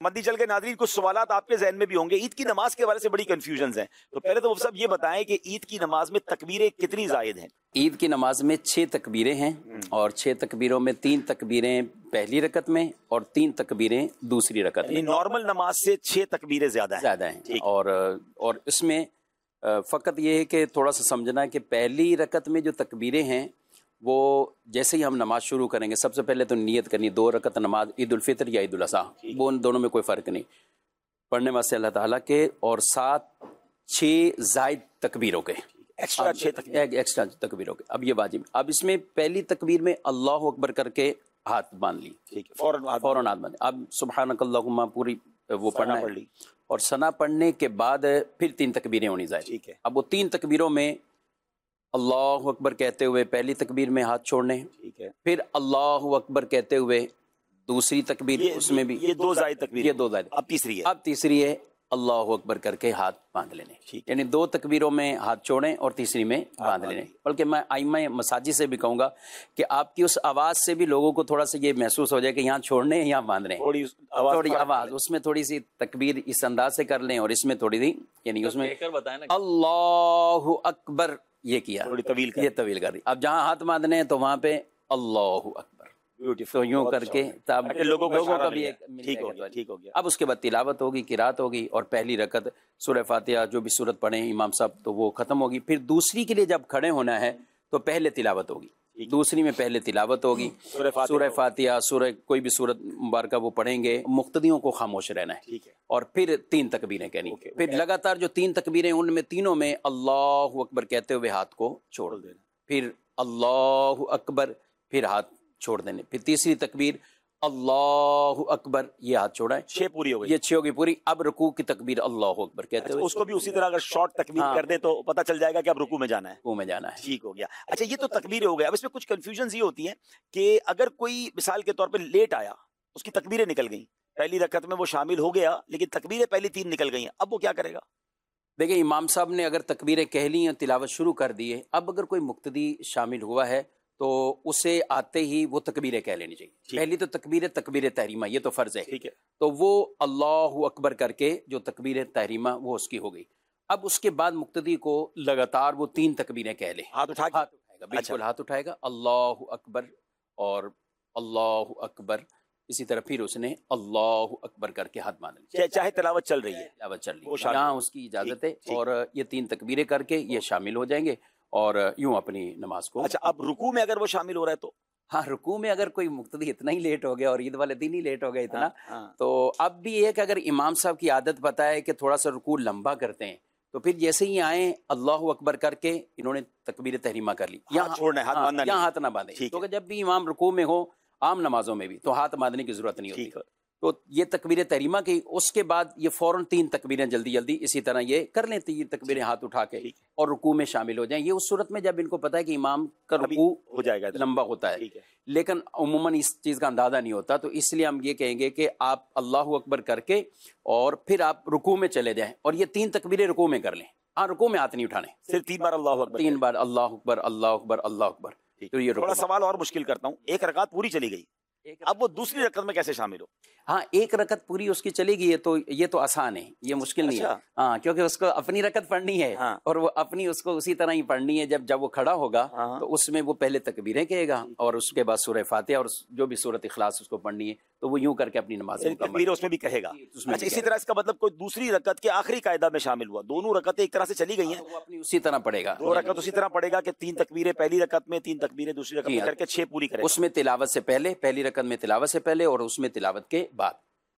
مندی چل کے ناظرین کچھ سوالات آپ کے ذہن میں بھی ہوں گے. عید کی نماز کے بارے سے بڑی کنفیوژنز ہیں, تو پہلے تو وہ سب یہ بتائیں کہ عید کی نماز میں تکبیریں کتنی زائد ہیں؟ عید کی نماز میں 6 تکبیریں ہیں, اور 6 تکبیروں میں 3 تکبیریں پہلی رکعت میں اور 3 تکبیریں دوسری رکعت میں. نارمل نماز سے 6 تکبیریں زیادہ ہیں. اور اس میں فقط یہ ہے کہ تھوڑا سا سمجھنا ہے کہ پہلی رکعت میں جو تکبیریں ہیں وہ جیسے ہی ہم نماز شروع کریں گے سب سے پہلے تو نیت کرنی 2 رکعت نماز عید الفطر یا عید الاضحیٰ, وہ ان دونوں میں کوئی فرق نہیں, پڑھنے واسطے اللہ تعالیٰ کے, اور 6 زائد تکبیروں کے, ایکسٹرا تکبیروں کے. اب یہ واجب. اب اس میں پہلی تکبیر میں اللہ اکبر کر کے ہاتھ باندھ لی, فوراً ہاتھ باندھ. اب سبحانک اللہم پوری وہ پڑھنا ہے, اور ثنا پڑھنے کے بعد پھر 3 تکبیریں ہونی چاہیے. اب وہ 3 تکبیروں میں اللہ اکبر کہتے ہوئے پہلی تکبیر میں ہاتھ چھوڑنے, پھر اللہ اکبر کہتے ہوئے دوسری تکبیر, اس میں بھی یہ 2 زائد تکبیر, یہ 2 زائد. اب تیسری ہے اللہ اکبر کر کے ہاتھ باندھ لینے, یعنی 2 تکبیروں میں ہاتھ چھوڑیں اور تیسری میں باندھ لینے. بلکہ میں ائمہ مساجد سے بھی کہوں گا کہ آپ کی اس آواز سے بھی لوگوں کو تھوڑا سا یہ محسوس ہو جائے کہ یہاں چھوڑنے یہاں باندھنے, تھوڑی آواز اس میں تھوڑی سی تکبیر اس انداز سے کر لیں, اور اس میں تھوڑی سی یعنی اس میں اللہ اکبر یہ کیا, یہ طویل کر دی. اب جہاں ہاتھ باندھنے ہیں تو وہاں پہ اللہ اکبر, تو یوں کر کے لوگوں کا بھی ٹھیک ہو گیا. اب اس کے بعد تلاوت ہوگی, قرات ہوگی, اور پہلی رکعت سورہ فاتحہ جو بھی سورت پڑھیں امام صاحب تو وہ ختم ہوگی. پھر دوسری کے لیے جب کھڑے ہونا ہے تو پہلے تلاوت ہوگی, دوسری میں پہلے تلاوت ہوگی, سورہ فاتحہ سورہ کوئی بھی سورت مبارکہ وہ پڑھیں گے, مقتدیوں کو خاموش رہنا ہے, اور پھر 3 تکبیریں کہنی. پھر لگاتار جو 3 تکبیریں ان میں تینوں میں اللہ اکبر کہتے ہوئے ہاتھ کو چھوڑ دینا, پھر اللہ اکبر, پھر ہاتھ چھوڑ دینے, پھر تیسری تکبیر اللہ اکبر, یہ ہاتھ چھوڑا ہے. 6 پوری ہو گئی, یہ 6 ہوگی پوری. اب رکوع کی تکبیر اللہ اکبر کہتے ہوئے, اس کو بھی اسی طرح اگر شارٹ تکبیر کر دیں تو پتہ چل جائے گا کہ اب رکوع میں جانا ہے, رکوع میں جانا ہے. ٹھیک ہو گیا. اچھا یہ تو تکبیریں ہو گئے. اب اس میں کچھ کنفیوژنز یہ ہوتی ہیں کہ اگر کوئی مثال کے طور پہ لیٹ آیا, اس کی تکبیریں نکل گئیں, پہلی رکعت میں وہ شامل ہو گیا لیکن تکبیریں پہلی 3 نکل گئی ہیں, اب وہ کیا کرے گا؟ دیکھیں امام صاحب نے اگر تکبیریں کہہ لی ہیں, تلاوت شروع کر دی ہے, اب اگر کوئی مقتدی شامل ہوا ہے تو اسے آتے ہی وہ تکبیریں کہہ لینی چاہیے. پہلی تو تکبیر تحریمہ, یہ تو فرض ہے, تو وہ اللہ اکبر کر کے جو تکبیر تحریمہ وہ اس کی ہو گئی. اب اس کے بعد مقتدی کو لگاتار وہ 3 تکبیریں کہہ لے, ہاتھ اٹھائے گا, بالکل ہاتھ اٹھائے گا, اللہ اکبر اور اللہ اکبر, اسی طرح پھر اس نے اللہ اکبر کر کے ہاتھ باندھ لیا, چاہے تلاوت چل رہی ہے, یہاں اس کی اجازت ہے, اور یہ 3 تکبیریں کر کے یہ شامل ہو جائیں گے اور یوں اپنی نماز کو. اچھا اب رکوع میں اگر وہ شامل ہو رہا ہے تو؟ ہاں رکوع میں اگر کوئی مقتدی اتنا ہی لیٹ ہو گیا اور عید والے دن ہی لیٹ ہو گیا اتنا, تو اب بھی یہ کہ اگر امام صاحب کی عادت پتہ ہے کہ تھوڑا سا رکوع لمبا کرتے ہیں, تو پھر جیسے ہی آئیں اللہ اکبر کر کے انہوں نے تکبیر تحریمہ کر لی, یہاں ہاتھ نہ باندھیں, کیونکہ جب بھی امام رکوع میں ہو عام نمازوں میں بھی تو ہاتھ باندھنے کی ضرورت نہیں ہوتی. تو یہ تکبیر تحریمہ کی, اس کے بعد یہ فوراً 3 تکبیریں جلدی اسی طرح یہ کر لیں, 3 تکبیریں ہاتھ اٹھا کے اور رکوع میں شامل ہو جائیں. یہ اس صورت میں جب ان کو پتہ ہے کہ امام کا رکوع ہو جائے گا لمبا ہوتا ہے, لیکن عموماً اس چیز کا اندازہ نہیں ہوتا, تو اس لیے ہم یہ کہیں گے کہ آپ اللہ اکبر کر کے اور پھر آپ رکوع میں چلے جائیں, اور یہ 3 تکبیریں رکوع میں کر لیں. ہاں رکوع میں ہاتھ نہیں اٹھانے, صرف 3 بار اللہ اکبر, 3 بار اللہ اکبر اللہ اکبر اللہ اکبر. تو یہ تھوڑا سوال اور مشکل کرتا ہوں, 1 رکعت پوری چلی گئی, اب وہ دوسری رکعت میں کیسے شامل ہو؟ ہاں 1 رکعت پوری اس کی چلے گی, یہ تو آسان ہے, یہ مشکل نہیں ہے. ہاں کیونکہ اس کو اپنی رکعت پڑھنی ہے, اور وہ اپنی اس کو اسی طرح ہی پڑھنی ہے. جب وہ کھڑا ہوگا تو اس میں وہ پہلے تکبیریں کہے گا, اور اس کے بعد سورہ فاتحہ اور جو بھی سورت اخلاص اس کو پڑھنی ہے, تو وہ یوں کر کے اپنی نماز تکبیر اس میں بھی کہے گا. اچھا اسی طرح اس کا مطلب کوئی دوسری رکعت کے آخری قاعدہ میں شامل ہوا, دونوں رکعتیں ایک طرح سے چلی گئی ہیں, وہ اپنی اسی طرح پڑھے گا, 2 رکعت اسی طرح پڑھے گا کہ 3 تکبیریں پہلی رکعت میں, 3 تکبیریں دوسری رکعت میں کر کے 6 پوری کرے. اس میں تلاوت سے پہلے, پہلی رکعت میں تلاوت سے پہلے اور اس میں تلاوت کے بعد.